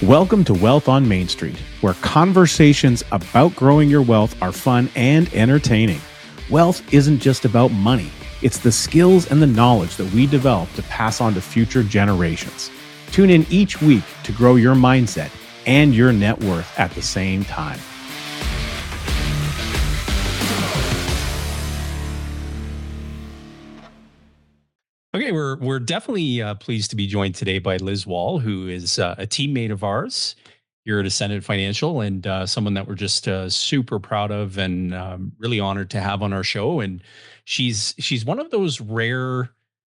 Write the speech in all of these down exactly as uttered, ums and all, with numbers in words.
Welcome to Wealth on Main Street, where conversations about growing your wealth are fun and entertaining. Wealth isn't just about money, it's the skills and the knowledge that we develop to pass on to future generations. Tune in each week to grow your mindset and your net worth at the same time. Okay, we're we're definitely uh, pleased to be joined today by Liz Wall, who is uh, a teammate of ours here at Ascendant Financial, and uh, someone that we're just uh, super proud of and um, really honored to have on our show. And she's she's one of those rare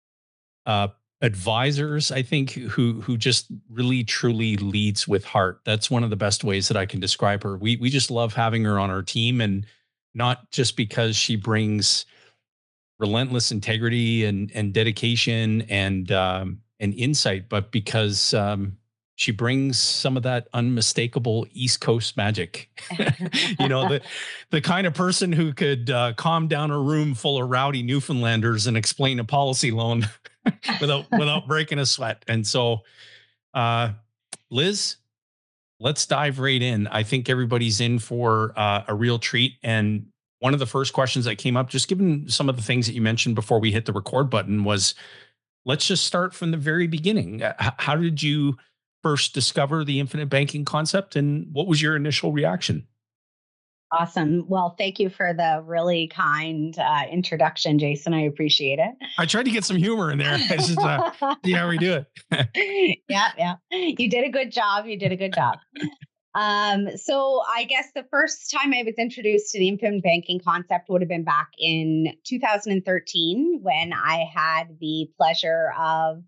uh, advisors, I think, who who just really truly leads with heart. That's one of the best ways that I can describe her. We we just love having her on our team, and not just because she brings relentless integrity and and dedication and um, and insight, but because um, she brings some of that unmistakable East Coast magic. you know, the the kind of person who could uh, calm down a room full of rowdy Newfoundlanders and explain a policy loan without without breaking a sweat. And so, uh, Liz, let's dive right in. I think everybody's in for uh, a real treat. And one of the first questions that came up, just given some of the things that you mentioned before we hit the record button, was let's just start from the very beginning. Uh, h- How did you first discover the infinite banking concept, and what was your initial reaction? Awesome. Well, thank you for the really kind uh, introduction, Jason. I appreciate I tried to get some humor in there. It's just, uh, it. see how we do it. yeah, yeah. You did a good job. You did a good job. Um, so I guess the first time I was introduced to the infinite banking concept would have been back in two thousand thirteen when I had the pleasure of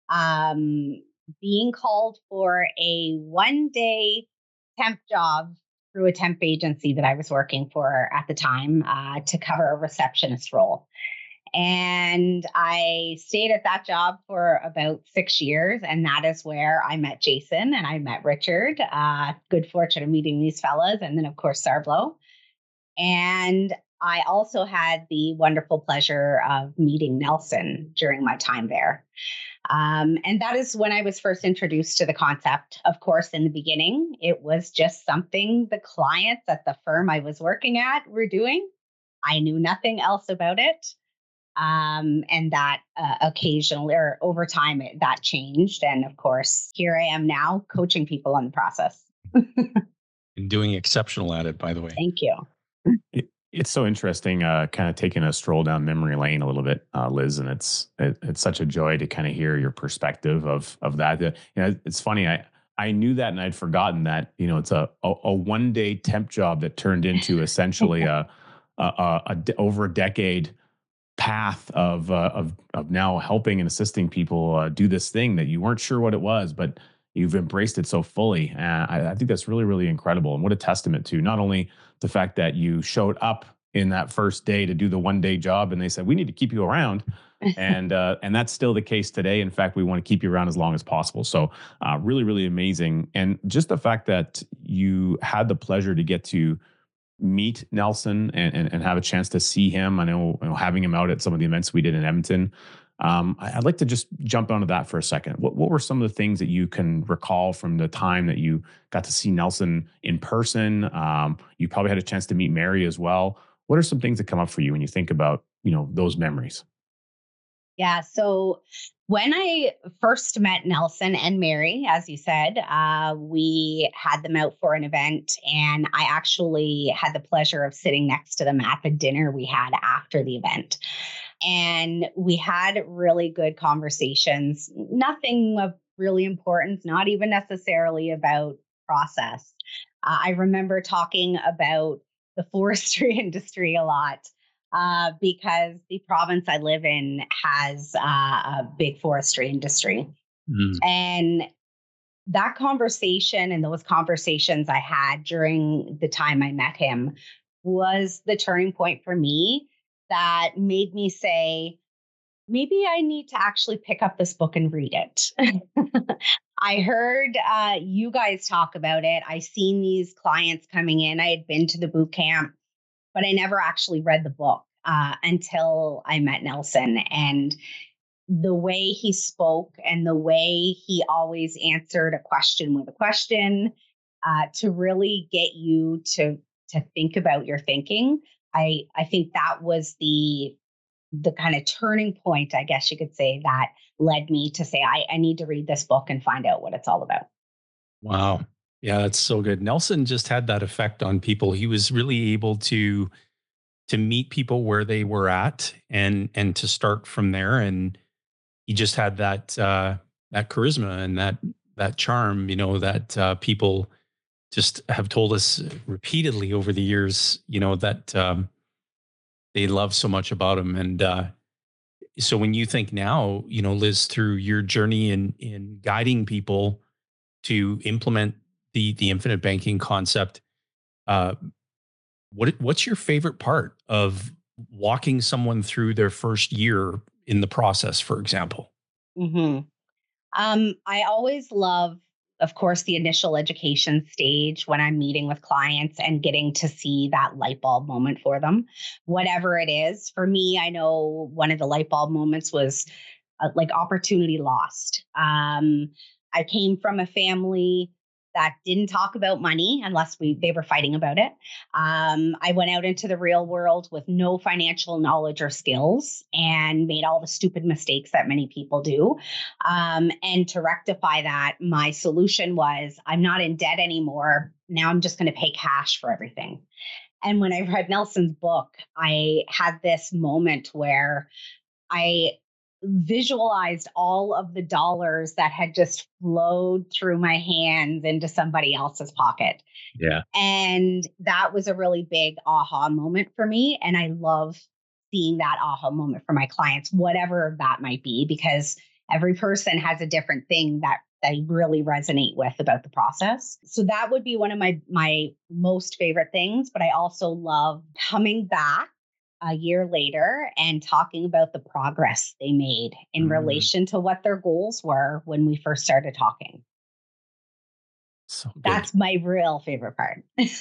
um, being called for a one day temp job through a temp agency that I was working for at the time uh, to cover a receptionist role. And I stayed at that job for about six years. And that is where I met Jason and I met Richard. Uh, good fortune of meeting these fellas. And then, of course, Sarblo. And I also had the wonderful pleasure of meeting Nelson during my time there. Um, and that is when I was first introduced to the concept. Of course, in the beginning, it was just something the clients at the firm I was working at were doing. I knew nothing else about it. Um, and that uh, occasionally or over time, it, that changed. And of course, here I am now coaching people on the process. And doing exceptional at it, by the way. Thank you. It, it's so interesting, uh, kind of taking a stroll down memory lane a little bit, uh, Liz, and it's it, it's such a joy to kind of hear your perspective of of that. Uh, you know, it's funny. I I knew that, and I'd forgotten that. You know, it's a a, a one day temp job that turned into essentially a, a, a, a de- over a decade path of uh, of of now helping and assisting people uh, do this thing that you weren't sure what it was, but you've embraced it so fully. Uh, I, I think that's really, really incredible, and what a testament to not only the fact that you showed up in that first day to do the one day job, and they said we need to keep you around, and uh, and that's still the case today. In fact, we want to keep you around as long as possible. So, uh, really, really amazing, and just the fact that you had the pleasure to get to meet Nelson and, and, and have a chance to see him. I know, you know, having him out at some of the events we did in Edmonton. Um, I- I'd like to just jump onto that for a second. What, what were some of the things that you can recall from the time that you got to see Nelson in person? Um, you probably had a chance to meet Mary as well. What are some things that come up for you when you think about, you know, those memories? Yeah. So when I first met Nelson and Mary, as you said, uh, we had them out for an event, and I actually had the pleasure of sitting next to them at the dinner we had after the event. And we had really good conversations, nothing of really importance, not even necessarily about process. Uh, I remember talking about the forestry industry a lot uh, because the province I live in has uh, a big forestry industry. Mm. And that conversation and those conversations I had during the time I met him was the turning point for me that made me say, maybe I need to actually pick up this book and read it. I heard uh, you guys talk about it. I seen these clients coming in. I had been to the boot camp, but I never actually read the book uh, until I met Nelson. And the way he spoke and the way he always answered a question with a question, uh, to really get you to to think about your thinking. I I think that was the the kind of turning point, I guess you could say, that led me to say, I, I need to read this book and find out what it's all about. Wow. Yeah, that's so good. Nelson just had that effect on people. He was really able to to meet people where they were at and and to start from there. And he just had that uh that charisma and that that charm, you know, that uh people just have told us repeatedly over the years, you know, that um they love so much about him. And uh so when you think now, you know, Liz, through your journey in in guiding people to implement the the infinite banking concept, uh, what what's your favorite part of walking someone through their first year in the process, for example? hmm Um, I always love, of course, the initial education stage when I'm meeting with clients and getting to see that light bulb moment for them, whatever it is. For me, I know one of the light bulb moments was uh, like opportunity lost. Um, I came from a family that didn't talk about money unless we they were fighting about it. Um, I went out into the real world with no financial knowledge or skills and made all the stupid mistakes that many people do. Um, and to rectify that, my solution was I'm not in debt anymore. Now I'm just going to pay cash for everything. And when I read Nelson's book, I had this moment where I visualized all of the dollars that had just flowed through my hands into somebody else's pocket. Yeah. And that was a really big aha moment for me. And I love seeing that aha moment for my clients, whatever that might be, because every person has a different thing that they really resonate with about the process. So that would be one of my my most favorite things. But I also love coming back a year later and talking about the progress they made in Mm, relation to what their goals were when we first started talking. So good. That's my real favorite part.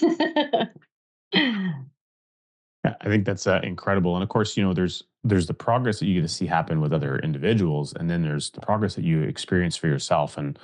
yeah, I think that's uh, incredible. And of course, you know, there's there's the progress that you get to see happen with other individuals, and then there's the progress that you experience for yourself. And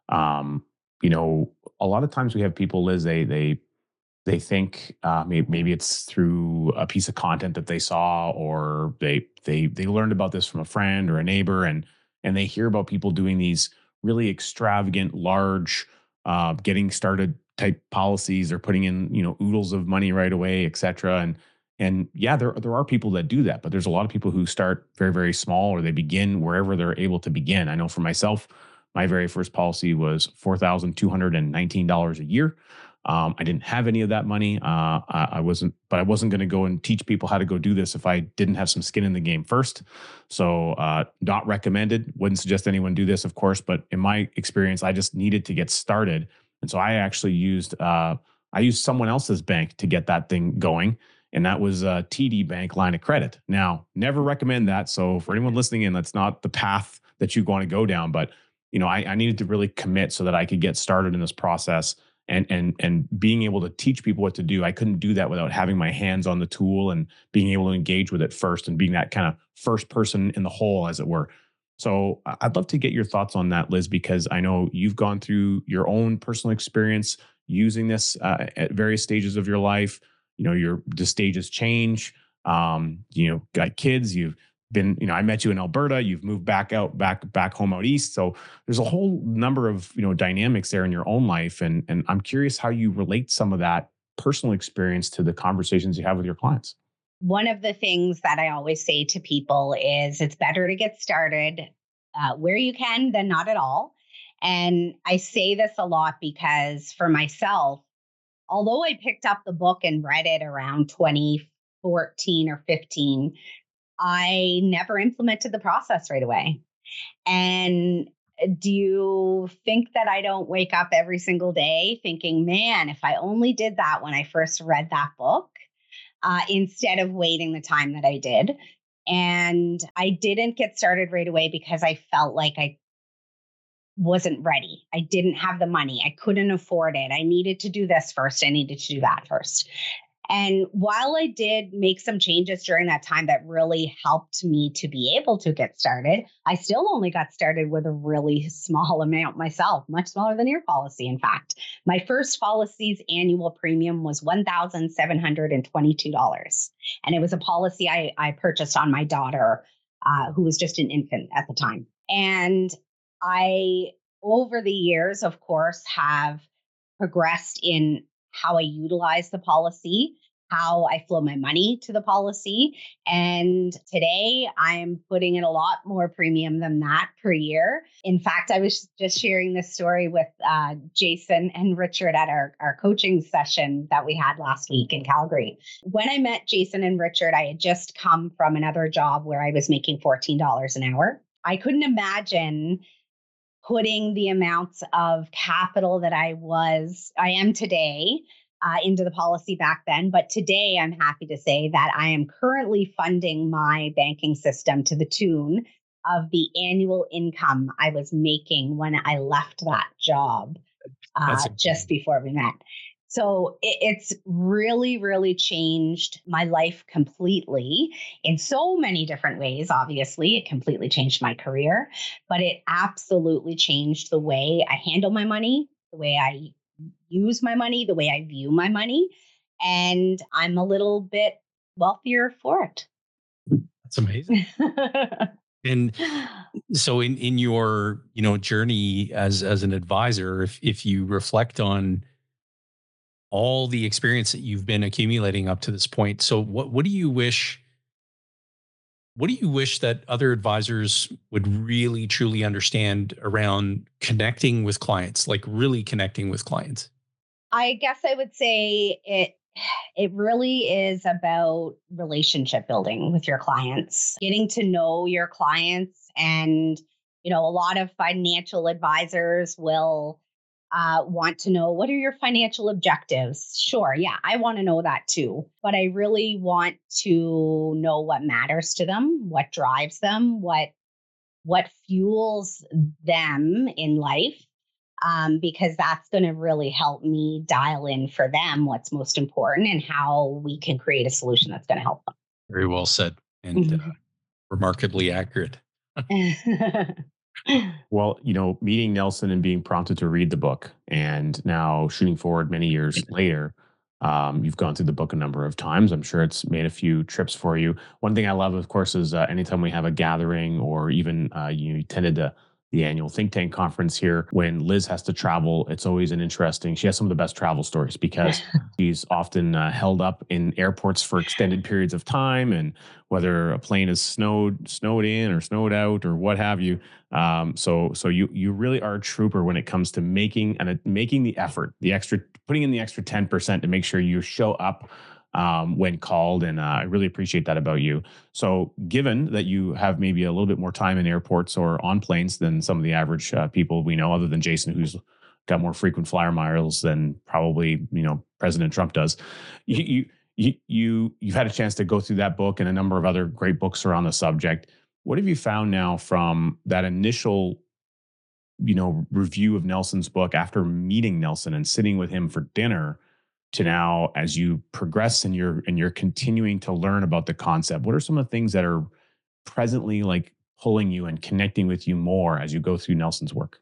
um, you know, a lot of times we have people, Liz, they they they think uh, maybe, maybe it's through a piece of content that they saw, or they they they learned about this from a friend or a neighbor, and and they hear about people doing these really extravagant, large, uh, getting started type policies. They're putting in, you know, oodles of money right away, et cetera. And and yeah, there there are people that do that, but there's a lot of people who start very very small, or they begin wherever they're able to begin. I know for myself, my very first policy was four thousand two hundred and nineteen dollars a year. um, I didn't have any of that money. Uh, I, I wasn't, but I wasn't going to go and teach people how to go do this if I didn't have some skin in the game first. So, uh, not recommended. Wouldn't suggest anyone do this, of course. But in my experience, I just needed to get started, and so I actually used uh, I used someone else's bank to get that thing going, and that was a T D Bank line of credit. Now, never recommend that. So, for anyone listening in, that's not the path that you want to go down. But you know, I, I needed to really commit so that I could get started in this process, and and and being able to teach people what to do. I couldn't do that without having my hands on the tool and being able to engage with it first, and being that kind of first person in the hole, as it were. So I- I'd love to get your thoughts on that, Liz, because I know you've gone through your own personal experience using this uh, at various stages of your life. You know, your the stages change. Um, you know, got kids. You've been, you know, I met you in Alberta. You've moved back out, back back home out east. So there's a whole number of, you know, dynamics there in your own life, and and I'm curious how you relate some of that personal experience to the conversations you have with your clients. One of the things that I always say to people is it's better to get started uh, where you can than not at all. And I say this a lot because for myself, although I picked up the book and read it around twenty fourteen or fifteen, I never implemented the process right away. And do you think that I don't wake up every single day thinking, man, if I only did that when I first read that book, uh, instead of waiting the time that I did? And I didn't get started right away because I felt like I wasn't ready. I didn't have the money. I couldn't afford it. I needed to do this first. I needed to do that first. And while I did make some changes during that time that really helped me to be able to get started, I still only got started with a really small amount myself, much smaller than your policy, in fact. My first policy's annual premium was one thousand seven hundred twenty-two dollars. And it was a policy I, I purchased on my daughter, uh, who was just an infant at the time. And I, over the years, of course, have progressed in how I utilize the policy, how I flow my money to the policy. And today I'm putting in a lot more premium than that per year. In fact, I was just sharing this story with uh, Jason and Richard at our, our coaching session that we had last week in Calgary. When I met Jason and Richard, I had just come from another job where I was making fourteen dollars an hour. I couldn't imagine putting the amounts of capital that I was, I am today, uh, into the policy back then. But today I'm happy to say that I am currently funding my banking system to the tune of the annual income I was making when I left that job uh, just before we met. So it, it's really, really changed my life completely in so many different ways. Obviously, it completely changed my career, but it absolutely changed the way I handle my money, the way I use my money, the way I view my money. And I'm a little bit wealthier for it. That's amazing. And so in, in your, you know, journey as, as an advisor, if, if you reflect on all the experience that you've been accumulating up to this point. So what, what do you wish, what do you wish that other advisors would really truly understand around connecting with clients, like really connecting with clients? I guess I would say it, it really is about relationship building with your clients, getting to know your clients. And, you know, a lot of financial advisors will Uh, want to know, what are your financial objectives? Sure. Yeah, I want to know that too. But I really want to know what matters to them, what drives them, what what fuels them in life, um, because that's going to really help me dial in for them what's most important and how we can create a solution that's going to help them. Very well said, and uh, remarkably accurate. Well, you know, meeting Nelson and being prompted to read the book, and now shooting forward many years later, um, you've gone through the book a number of times. I'm sure it's made a few trips for you. One thing I love, of course, is uh, anytime we have a gathering, or even uh, you attended the the annual think tank conference here, when Liz has to travel, it's always an interesting, she has some of the best travel stories because she's often uh, held up in airports for extended periods of time, and whether a plane is snowed snowed in or snowed out or what have you. Um, so so you you really are a trooper when it comes to making and uh, making the effort, the extra, putting in the extra ten percent to make sure you show up um, when called. And uh, I really appreciate that about you. So given that you have maybe a little bit more time in airports or on planes than some of the average uh, people we know, other than Jason, who's got more frequent flyer miles than probably, you know, President Trump does, you, you, you, you, you've had a chance to go through that book and a number of other great books around the subject. What have you found now from that initial, you know, review of Nelson's book after meeting Nelson and sitting with him for dinner, to now as you progress and you're and you're continuing to learn about the concept? What are some of the things that are presently like pulling you and connecting with you more as you go through Nelson's work?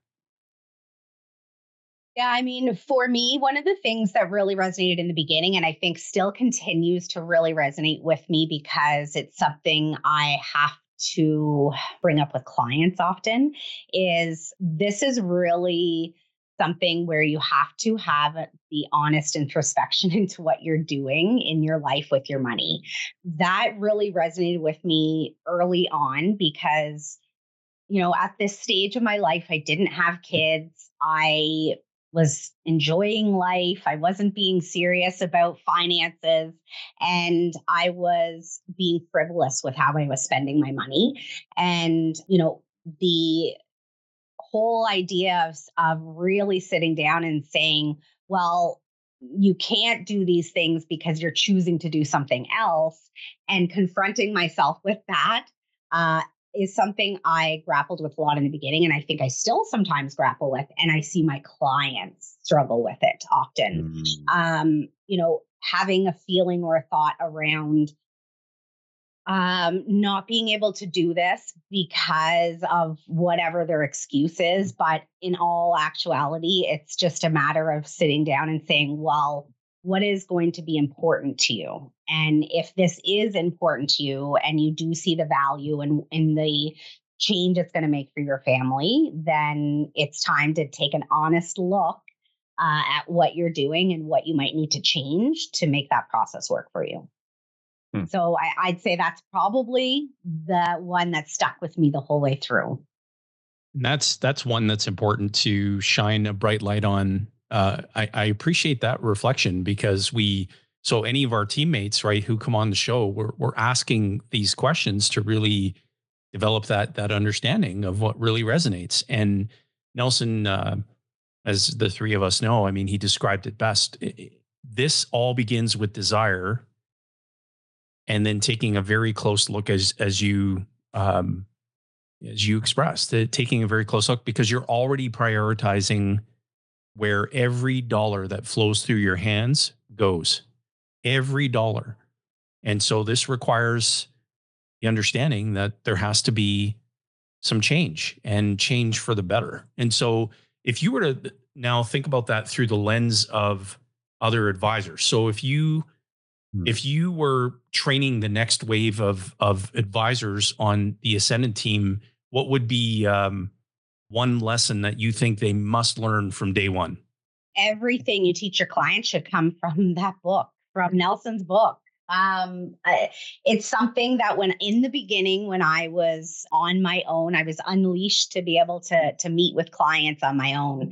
Yeah, I mean, for me, one of the things that really resonated in the beginning, and I think still continues to really resonate with me because it's something I have to bring up with clients often, is this is really something where you have to have the honest introspection into what you're doing in your life with your money. That really resonated with me early on because, you know, at this stage of my life, I didn't have kids. I was enjoying life. I wasn't being serious about finances, and I was being frivolous with how I was spending my money. And, you know, the whole idea of, of really sitting down and saying, well, you can't do these things because you're choosing to do something else, and confronting myself with that uh, is something I grappled with a lot in the beginning. And I think I still sometimes grapple with, and I see my clients struggle with it often. Mm. Um, you know, having a feeling or a thought around um, not being able to do this because of whatever their excuse is. But in all actuality, it's just a matter of sitting down and saying, well, what is going to be important to you? And if this is important to you and you do see the value and in, in the change it's going to make for your family, then it's time to take an honest look uh, at what you're doing and what you might need to change to make that process work for you. Hmm. So I, I'd say that's probably the one that stuck with me the whole way through. And that's that's one that's important to shine a bright light on. Uh, I, I appreciate that reflection because we, so any of our teammates, right, who come on the show, we're, we're asking these questions to really develop that that understanding of what really resonates. And Nelson, uh, as the three of us know, I mean, he described it best. It, this all begins with desire, and then taking a very close look, as as you um, as you expressed, uh, taking a very close look because you're already prioritizing where every dollar that flows through your hands goes, every dollar. And so this requires the understanding that there has to be some change and change for the better. And so if you were to now think about that through the lens of other advisors, so if you hmm. if you were training the next wave of of advisors on the Ascendant team, what would be um, one lesson that you think they must learn from day one? Everything you teach your clients should come from that book, from Nelson's book. Um, I, it's something that when in the beginning, when I was on my own, I was unleashed to be able to, to meet with clients on my own.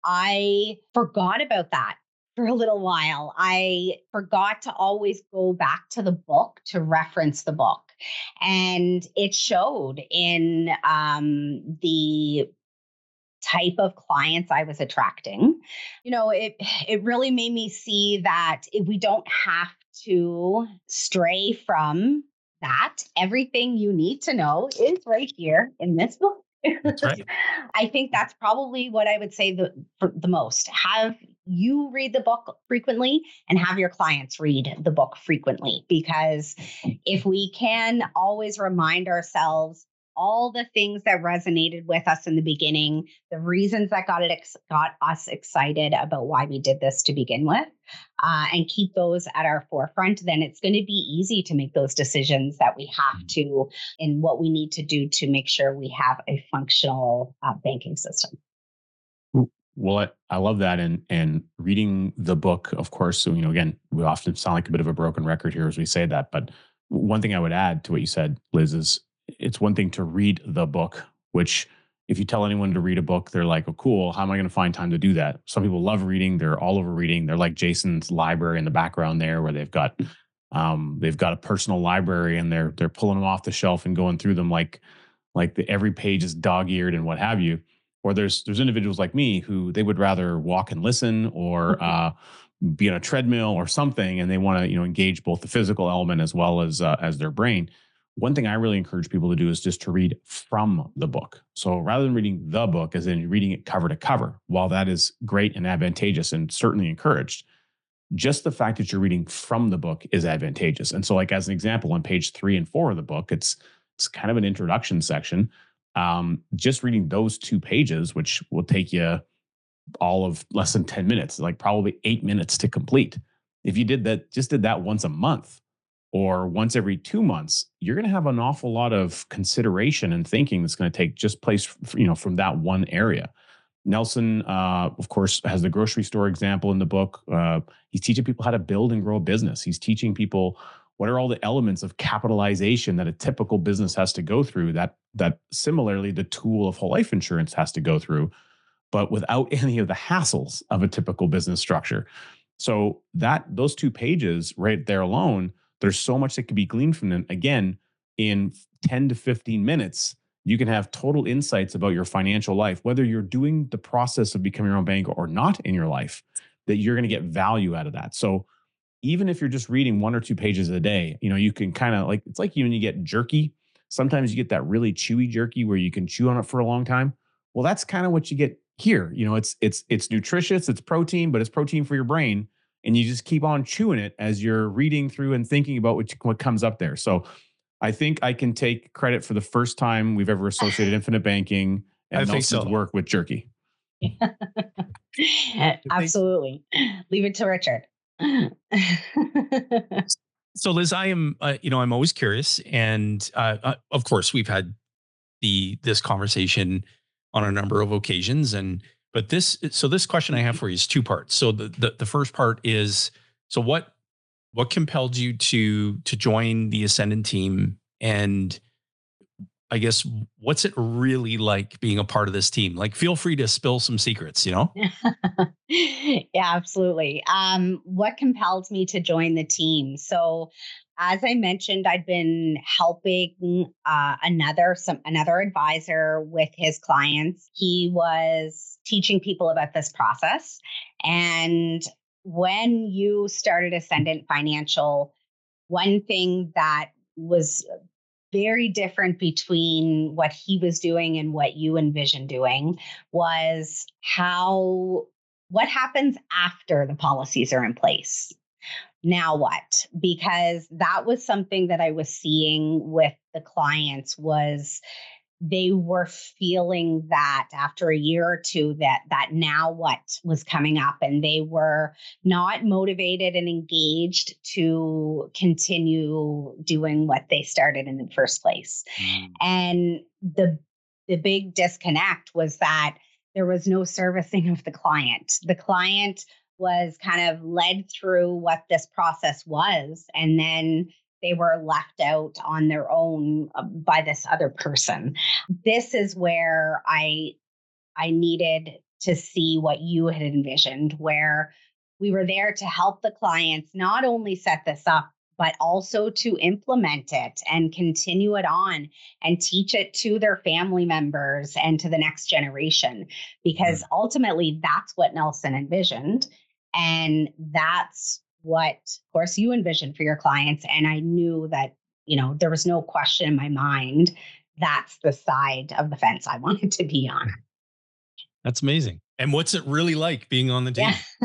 I forgot about that for a little while. I forgot to always go back to the book to reference the book. And it showed in um, the type of clients I was attracting. You know, it it really made me see that if we don't have to stray from that. Everything you need to know is right here in this book. That's right. I think that's probably what I would say the the most. Have you read the book frequently and have your clients read the book frequently, because if we can always remind ourselves all the things that resonated with us in the beginning, the reasons that got it ex- got us excited about why we did this to begin with, uh, and keep those at our forefront, then it's going to be easy to make those decisions that we have to in what we need to do to make sure we have a functional uh, banking system. Well, I, I love that. And and reading the book, of course, so, you know, again, we often sound like a bit of a broken record here as we say that. But one thing I would add to what you said, Liz, is it's one thing to read the book, which if you tell anyone to read a book, they're like, oh, cool. How am I going to find time to do that? Some people love reading. They're all over reading. They're like Jason's library in the background there, where they've got um, they've got a personal library and they're they're pulling them off the shelf and going through them like like the, every page is dog-eared and what have you. Or there's there's individuals like me who they would rather walk and listen or uh, be on a treadmill or something, and they want to you know engage both the physical element as well as uh, as their brain. One thing I really encourage people to do is just to read from the book. So rather than reading the book, as in reading it cover to cover, while that is great and advantageous and certainly encouraged, just the fact that you're reading from the book is advantageous. And so, like as an example, on page three and four of the book, it's it's kind of an introduction section. Um, just reading those two pages, which will take you all of less than ten minutes, like probably eight minutes to complete. If you did that, just did that once a month or once every two months, you're going to have an awful lot of consideration and thinking that's going to take just place, you know, from that one area. Nelson, uh, of course, has the grocery store example in the book. Uh, he's teaching people how to build and grow a business. He's teaching people what are all the elements of capitalization that a typical business has to go through, that that similarly the tool of whole life insurance has to go through, but without any of the hassles of a typical business structure. So that those two pages right there alone, there's so much that could be gleaned from them. Again, in ten to fifteen minutes, you can have total insights about your financial life, whether you're doing the process of becoming your own banker or not in your life, that you're going to get value out of that. So even if you're just reading one or two pages a day, you know, you can kind of like, it's like when you get jerky, sometimes you get that really chewy jerky where you can chew on it for a long time. Well, that's kind of what you get here. You know, it's, it's, it's nutritious, it's protein, but it's protein for your brain. and you just keep on chewing it as you're reading through and thinking about what, what comes up there. So I think I can take credit for the first time we've ever associated infinite banking and I think Nelson's so. work with jerky. Absolutely. Leave it to Richard. So Liz, I am, uh, you know, I'm always curious, and uh, uh, of course, we've had the this conversation on a number of occasions, and but this, so this question I have for you is two parts. So the the, the first part is, so what what compelled you to to join the Ascendant team, and I guess what's it really like being a part of this team? Like, feel free to spill some secrets, you know? Yeah, absolutely. Um, what compelled me to join the team? So, as I mentioned, I'd been helping uh, another some another advisor with his clients. He was teaching people about this process, and when you started Ascendant Financial, one thing that was very different between what he was doing and what you envisioned doing was how what happens after the policies are in place. Now what? Because that was something that I was seeing with the clients was they were feeling that after a year or two that that now what was coming up, and they were not motivated and engaged to continue doing what they started in the first place. Mm. And the the big disconnect was that there was no servicing of the client. The client was kind of led through what this process was, and then they were left out on their own by this other person. This is where I I needed to see what you had envisioned, where we were there to help the clients not only set this up, but also to implement it and continue it on and teach it to their family members and to the next generation. Because mm-hmm. ultimately, that's what Nelson envisioned. And that's what, of course, you envisioned for your clients. And I knew that, you know, there was no question in my mind. That's the side of the fence I wanted to be on. That's amazing. And what's it really like being on the team? Yeah.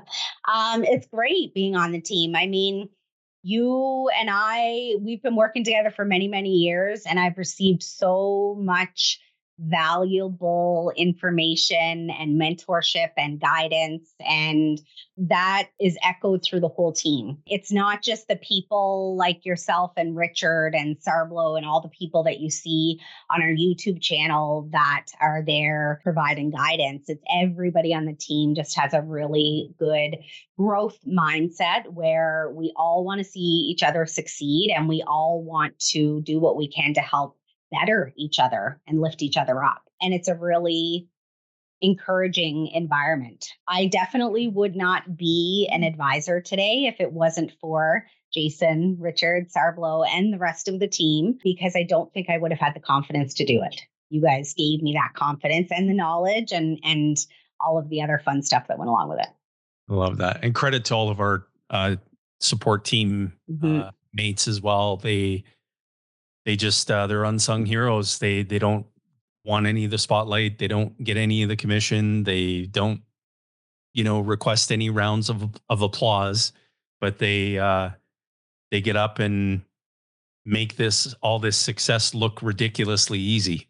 um, it's great being on the team. I mean, you and I, we've been working together for many, many years, and I've received so much valuable information and mentorship and guidance, and that is echoed through the whole team. It's not just the people like yourself and Richard and Sarblo and all the people that you see on our YouTube channel that are there providing guidance. It's everybody on the team just has a really good growth mindset where we all want to see each other succeed, and we all want to do what we can to help better each other and lift each other up. And it's a really encouraging environment. I definitely would not be an advisor today if it wasn't for Jason, Richard, Sarblo, and the rest of the team, because I don't think I would have had the confidence to do it. You guys gave me that confidence and the knowledge and, and all of the other fun stuff that went along with it. I love that. And credit to all of our uh, support team mm-hmm. uh, mates as well. They They just, uh, they're unsung heroes. They they don't want any of the spotlight. They don't get any of the commission. They don't, you know, request any rounds of of applause, but they uh, they get up and make this all this success look ridiculously easy.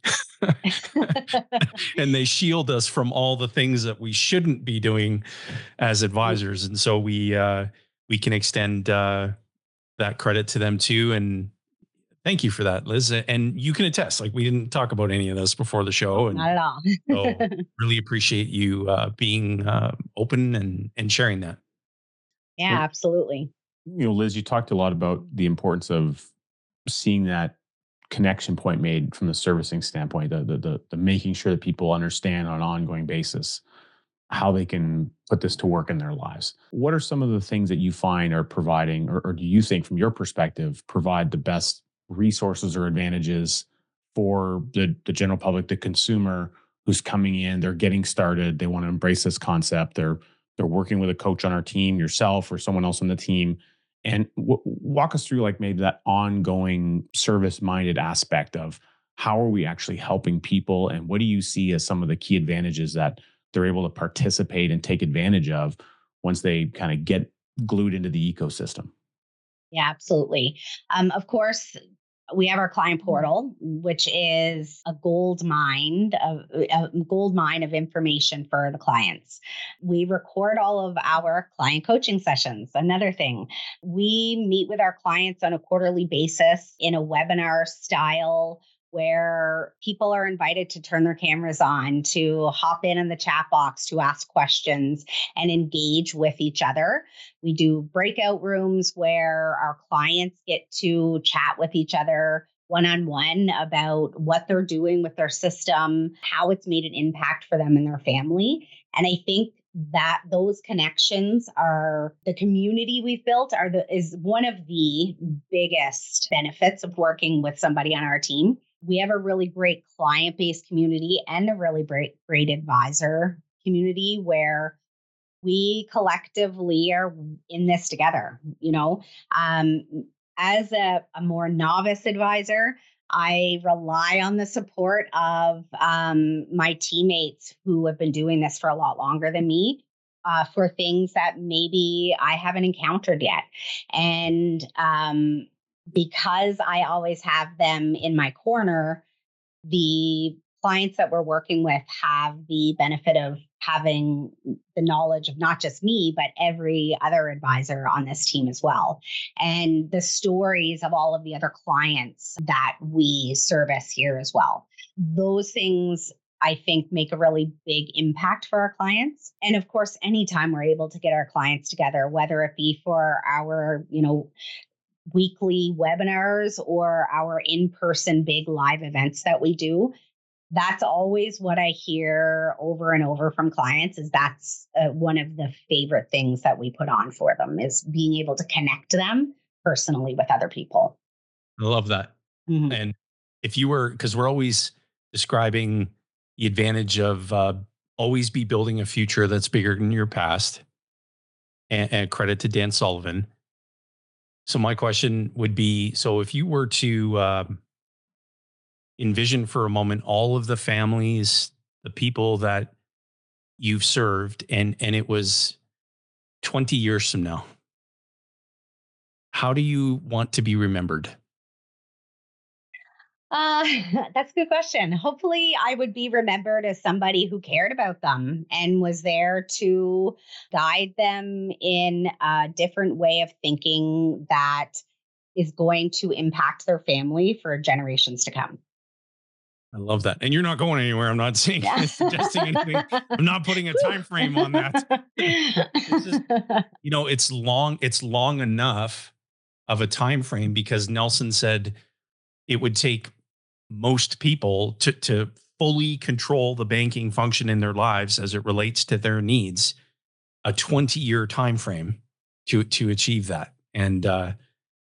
And they shield us from all the things that we shouldn't be doing as advisors. And so we uh, we can extend uh, that credit to them too. And thank you for that, Liz. And you can attest, like, we didn't talk about any of this before the show. And not at all. So really appreciate you uh, being uh, open and, and sharing that. Yeah, well, absolutely. You know, Liz, you talked a lot about the importance of seeing that connection point made from the servicing standpoint, the, the, the, the making sure that people understand on an ongoing basis how they can put this to work in their lives. What are some of the things that you find are providing, or, or do you think from your perspective, provide the best resources or advantages for the, the general public, the consumer who's coming in, they're getting started, they want to embrace this concept, they're they're working with a coach on our team, yourself or someone else on the team, and w- walk us through like maybe that ongoing service-minded aspect of how are we actually helping people, and what do you see as some of the key advantages that they're able to participate and take advantage of once they kind of get glued into the ecosystem. Yeah, absolutely. Um, of course, we have our client portal, which is a gold mine of a gold mine of information for the clients. We record all of our client coaching sessions. Another thing, we meet with our clients on a quarterly basis in a webinar style where people are invited to turn their cameras on, to hop in in the chat box, to ask questions and engage with each other. We do breakout rooms where our clients get to chat with each other one-on-one about what they're doing with their system, how it's made an impact for them and their family. And I think that those connections are the community we've built are the is one of the biggest benefits of working with somebody on our team. We have a really great client-based community and a really great, great advisor community where we collectively are in this together. You know, um, as a, a more novice advisor, I rely on the support of um, my teammates who have been doing this for a lot longer than me. Uh, for things that maybe I haven't encountered yet. And um, because I always have them in my corner, the clients that we're working with have the benefit of having the knowledge of not just me, but every other advisor on this team as well. And the stories of all of the other clients that we service here as well. Those things, I think, make a really big impact for our clients. And of course, anytime we're able to get our clients together, whether it be for our, you know, weekly webinars or our in-person big live events that we do, that's always what I hear over and over from clients is that's uh, one of the favorite things that we put on for them is being able to connect them personally with other people. I love that. Mm-hmm. And if you were, because we're always describing the advantage of uh, always be building a future that's bigger than your past, and, and credit to Dan Sullivan. So my question would be, so if you were to um, envision for a moment all of the families, the people that you've served, and and it was twenty years from now, how do you want to be remembered? Uh, that's a good question. Hopefully, I would be remembered as somebody who cared about them and was there to guide them in a different way of thinking that is going to impact their family for generations to come. I love that. And you're not going anywhere. I'm not saying yeah. suggesting anything. I'm not putting a time frame on that. It's just, you know, it's long, it's long enough of a time frame because Nelson said it would take most people to, to fully control the banking function in their lives as it relates to their needs, a twenty year time frame to, to achieve that. And uh,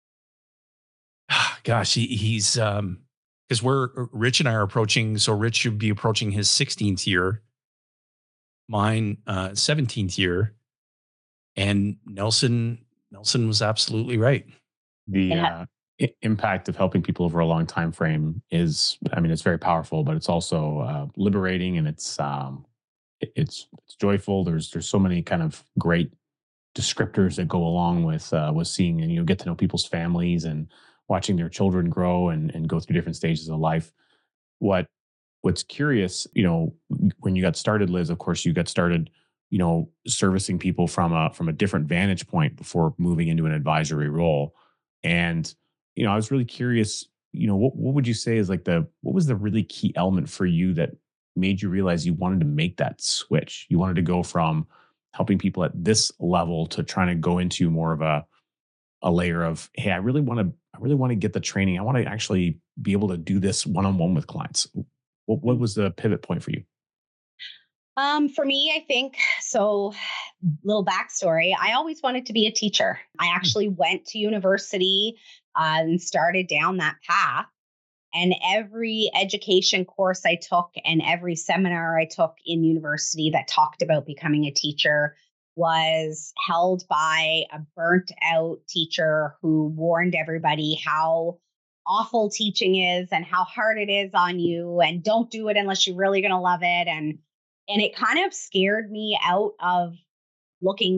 gosh, he, he's, um, because we're Rich and I are approaching. So Rich should be approaching his sixteenth year, mine uh, seventeenth year, and Nelson Nelson was absolutely right. The yeah. uh, I- impact of helping people over a long time frame is, I mean, it's very powerful, but it's also uh, liberating, and it's um, it, it's it's joyful. There's there's so many kind of great descriptors that go along with uh, with seeing and you know get to know people's families and watching their children grow and, and go through different stages of life. What what's curious, you know, when you got started, Liz, of course, you got started, you know, servicing people from a from a different vantage point before moving into an advisory role. And, you know, I was really curious, you know, what, what would you say is like the what was the really key element for you that made you realize you wanted to make that switch? You wanted to go from helping people at this level to trying to go into more of a a layer of, hey, I really want to, I really want to get the training. I want to actually be able to do this one-on-one with clients. What, what was the pivot point for you? Um, for me, I think, so little backstory, I always wanted to be a teacher. I actually went to university uh, and started down that path. And every education course I took and every seminar I took in university that talked about becoming a teacher was held by a burnt out teacher who warned everybody how awful teaching is and how hard it is on you and don't do it unless you're really going to love it. And, and it kind of scared me out of looking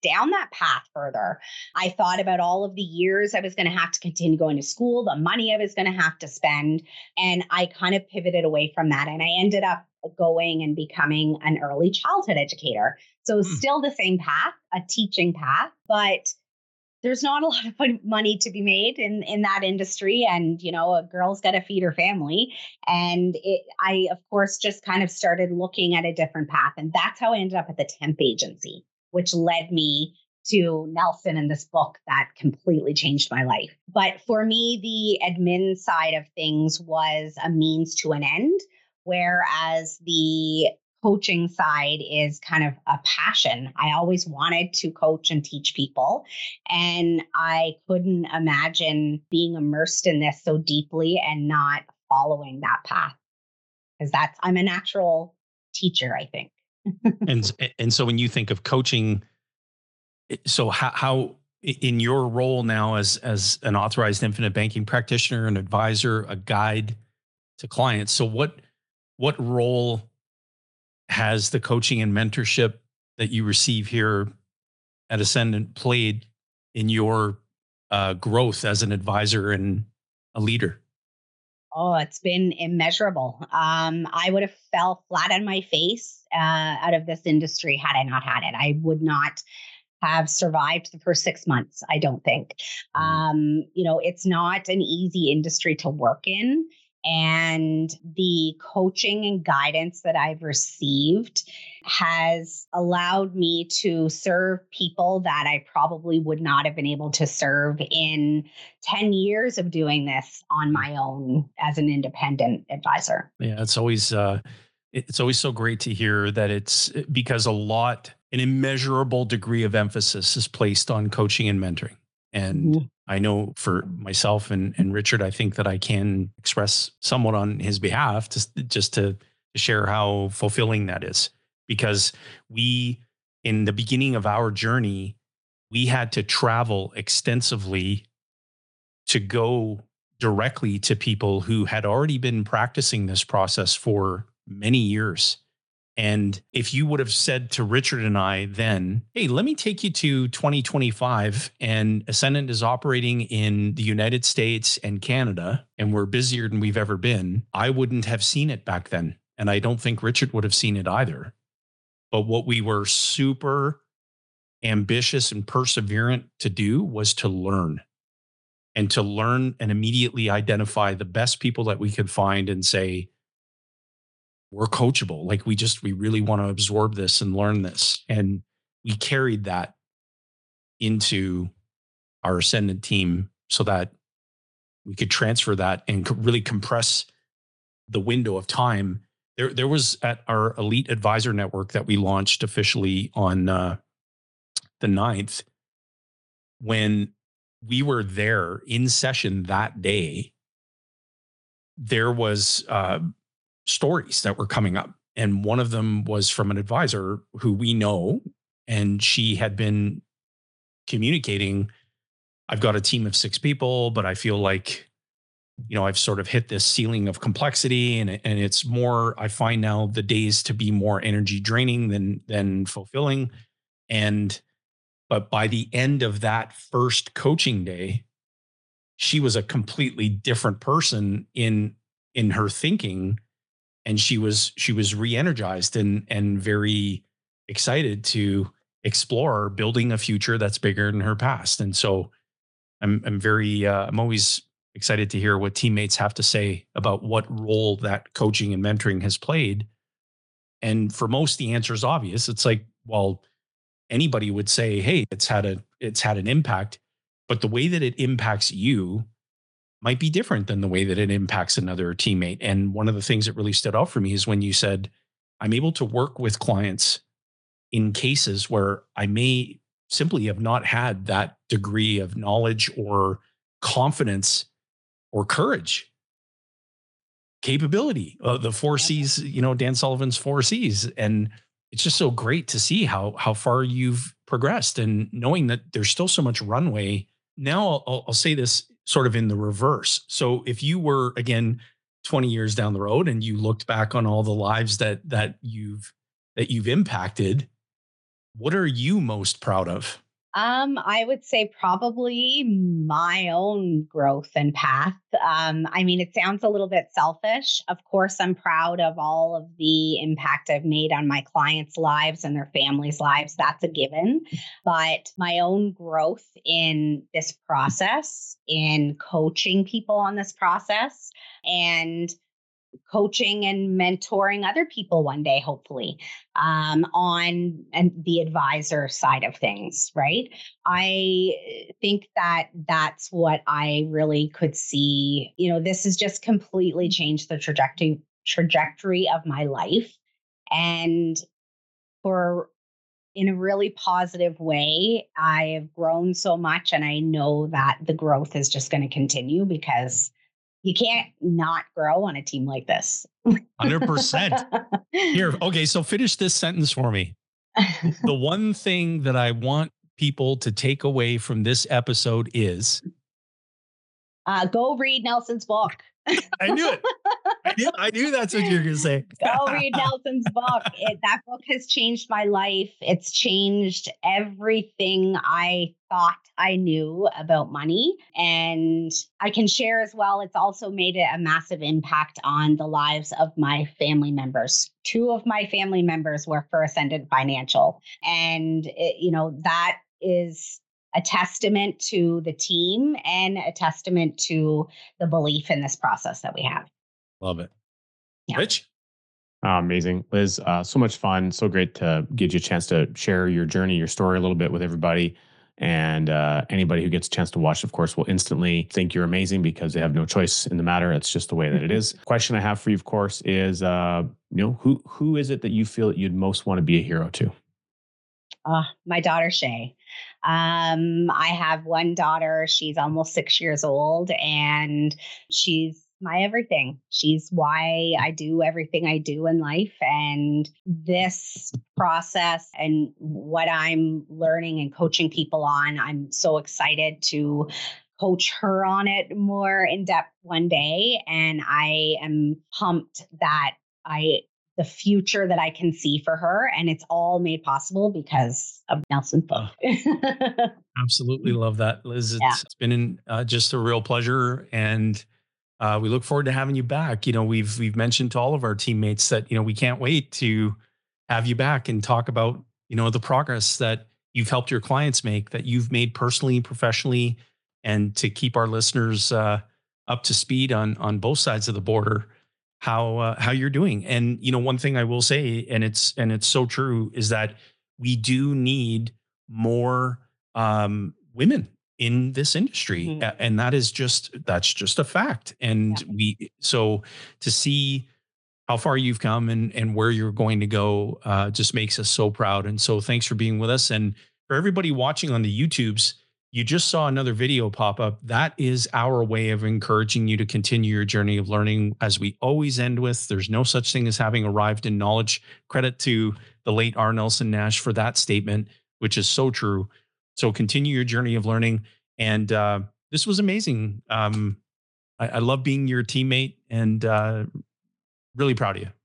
down that path further. I thought about all of the years I was going to have to continue going to school, the money I was going to have to spend. And I kind of pivoted away from that. And I ended up going and becoming an early childhood educator. So it's Hmm. still the same path, a teaching path, but there's not a lot of money to be made in, in that industry. And, you know, a girl's got to feed her family. And it, I, of course, just kind of started looking at a different path. And that's how I ended up at the temp agency, which led me to Nelson and this book that completely changed my life. But for me, the admin side of things was a means to an end, whereas the coaching side is kind of a passion. I always wanted to coach and teach people, and I couldn't imagine being immersed in this so deeply and not following that path, because that's, I'm a natural teacher, I think. And and so when you think of coaching, so how, how in your role now as as an authorized infinite banking practitioner, an advisor, a guide to clients, so what what role has the coaching and mentorship that you receive here at Ascendant played in your uh, growth as an advisor and a leader? Oh, it's been immeasurable. Um, I would have fell flat on my face uh, out of this industry had I not had it. I would not have survived the first six months, I don't think. Um, you know, it's not an easy industry to work in. And the coaching and guidance that I've received has allowed me to serve people that I probably would not have been able to serve in ten years of doing this on my own as an independent advisor. Yeah, it's always uh, it's always so great to hear that, it's because a lot, an immeasurable degree of emphasis is placed on coaching and mentoring. And Mhm. I know for myself and, and Richard, I think that I can express somewhat on his behalf, just, just to, to share how fulfilling that is. Because we, in the beginning of our journey, we had to travel extensively to go directly to people who had already been practicing this process for many years. And if you would have said to Richard and I then, hey, let me take you to twenty twenty-five, and Ascendant is operating in the United States and Canada, and we're busier than we've ever been, I wouldn't have seen it back then. And I don't think Richard would have seen it either. But what we were super ambitious and perseverant to do was to learn, and to learn and immediately identify the best people that we could find and say, we're coachable. Like, we just, we really want to absorb this and learn this. And we carried that into our Ascendant team so that we could transfer that and really compress the window of time. There, there was at our Elite Advisor Network that we launched officially on uh, the ninth, when we were there in session that day, there was uh, stories that were coming up. And one of them was from an advisor who we know, and she had been communicating, I've got a team of six people, but I feel like, you know, I've sort of hit this ceiling of complexity, and, and it's more, I find now the days to be more energy draining than, than fulfilling. And, but by the end of that first coaching day, she was a completely different person in, in her thinking. And she was, she was re-energized and, and very excited to explore building a future that's bigger than her past. And so I'm, I'm very, uh, I'm always excited to hear what teammates have to say about what role that coaching and mentoring has played. And for most, the answer is obvious. It's like, well, anybody would say, hey, it's had a, it's had an impact, but the way that it impacts you might be different than the way that it impacts another teammate. And one of the things that really stood out for me is when you said, I'm able to work with clients in cases where I may simply have not had that degree of knowledge or confidence or courage, capability, uh, the four C's, you know, Dan Sullivan's four C's. And it's just so great to see how, how far you've progressed, and knowing that there's still so much runway. Now I'll, I'll say this sort of in the reverse. So if you were, again, twenty years down the road and you looked back on all the lives that, that you've, that you've impacted, What are you most proud of? Um, I would say probably my own growth and path. Um, I mean, it sounds a little bit selfish. Of course, I'm proud of all of the impact I've made on my clients' lives and their families' lives. That's a given. But my own growth in this process, in coaching people on this process, and coaching and mentoring other people one day, hopefully, um, on and the advisor side of things, right? I think that that's what I really could see. You know, this has just completely changed the trajectory trajectory of my life, and for in a really positive way. I have grown so much, and I know that the growth is just going to continue because you can't not grow on a team like this. one hundred percent. Here, okay, so finish this sentence for me. The one thing that I want people to take away from this episode is uh, go read Nelson's book. I knew it. I knew, I knew that's what you were going to say. Go read Nelson's book. It, that book has changed my life. It's changed everything I thought I knew about money. And I can share as well, it's also made a massive impact on the lives of my family members. Two of my family members work for Ascendant Financial. And, it, you know, that is a testament to the team and a testament to the belief in this process that we have. Love it. Yeah. Rich? Oh, amazing. Liz, uh, so much fun. So great to get you a chance to share your journey, your story a little bit with everybody. And uh, anybody who gets a chance to watch, of course, will instantly think you're amazing because they have no choice in the matter. It's just the way that it is. Question I have for you, of course, is, uh, you know, who who is it that you feel that you'd most want to be a hero to? Uh, my daughter, Shay. Um, I have one daughter. She's almost six years old, and she's my everything. She's why I do everything I do in life. And this process and what I'm learning and coaching people on, I'm so excited to coach her on it more in depth one day. And I am pumped that I the future that I can see for her. And it's all made possible because of Nelson's book. Absolutely love that, Liz. It's, Yeah. it's been uh, just a real pleasure. And uh, we look forward to having you back. You know, we've, we've mentioned to all of our teammates that, you know, we can't wait to have you back and talk about, you know, the progress that you've helped your clients make, that you've made personally, professionally, and to keep our listeners uh, up to speed on, on both sides of the border. How uh, how you're doing. And you know, one thing I will say, and it's and it's so true, is that we do need more um, women in this industry, Mhm. A- and that is just that's just a fact. And Yeah. we so to see how far you've come and and where you're going to go uh, just makes us so proud. And so thanks for being with us. And for everybody watching on the YouTubes, you just saw another video pop up. That is our way of encouraging you to continue your journey of learning. As we always end with, there's no such thing as having arrived in knowledge. Credit to the late R. Nelson Nash for that statement, which is so true. So continue your journey of learning. And uh, this was amazing. Um, I, I love being your teammate, and uh, really proud of you.